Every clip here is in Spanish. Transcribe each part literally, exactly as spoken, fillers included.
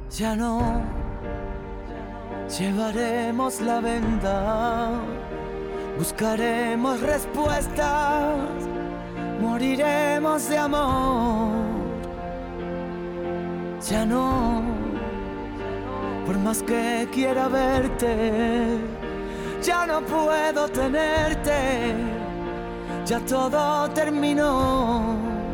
Ya no llevaremos la venda, buscaremos respuestas, moriremos de amor. Ya no, por más que quiera verte, ya no puedo tenerte, ya todo terminó.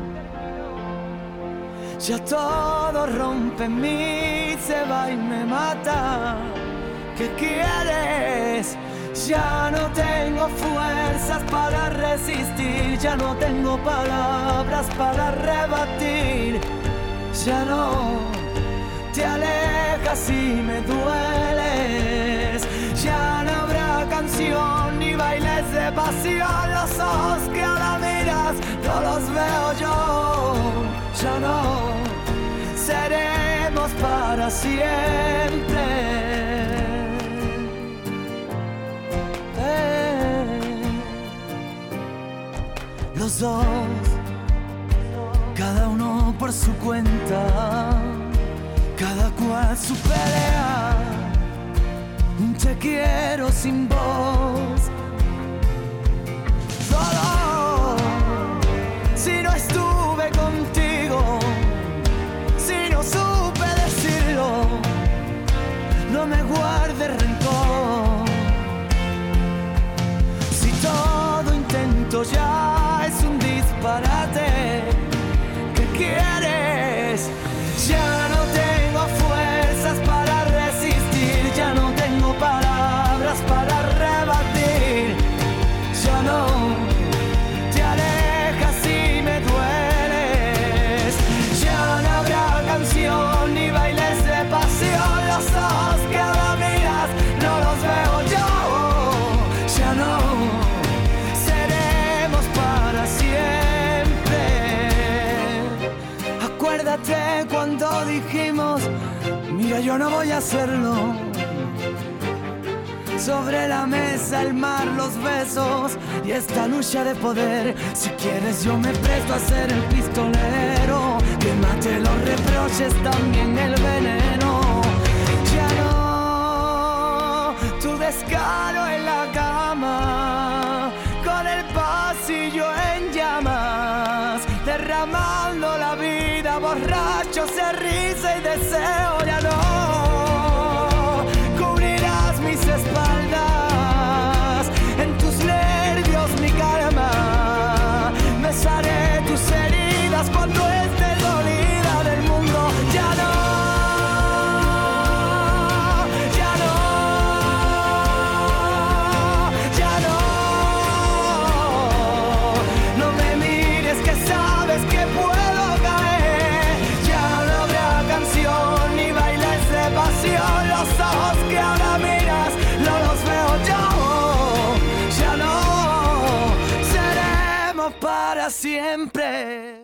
Ya todo rompe en mí, se va y me mata. ¿Qué quieres? Ya no tengo fuerzas para resistir, ya no tengo palabras para rebatir. Ya no te alejas y me dueles. Ya no habrá canción ni bailes de pasión. Los ojos que ahora miras no los veo yo. Ya no seremos para siempre. Eh. Los dos, cada uno por su cuenta, cada cual su pelea. Te quiero sin voz. Solo si no estuve contigo, si no supe decirlo, no me guardes rencor. Si todo intento ya es un disparate, ¿qué quieres? Ya no tengo fuerzas para resistir, ya no tengo palabras para rebatir. Ya no te alejas y me dueles. Ya no habrá canción ni bailes de pasión. Los ojos que ahora miras no los veo yo. Ya no seremos para siempre. Acuérdate cuando dijimos, mira, yo no voy a hacerlo. Sobre la mesa el mar, los besos y esta lucha de poder. Si quieres yo me presto a ser el pistolero, que mate los reproches, también el veneno. Ya no tu descaro en la cama, con el pasillo en llamas, derramando la vida, borrachos de risa y deseo. Ya no cubrirás mis espaldas, en tus nervios mi calma, besaré tus heridas cuando esté dolida del mundo. Ya no, ya no, ya no, no me mires que sabes que puedo caer. Ya no habrá canción ni bailes de pasión. Los ojos que ahora miras no los veo yo. Ya no seremos para siempre.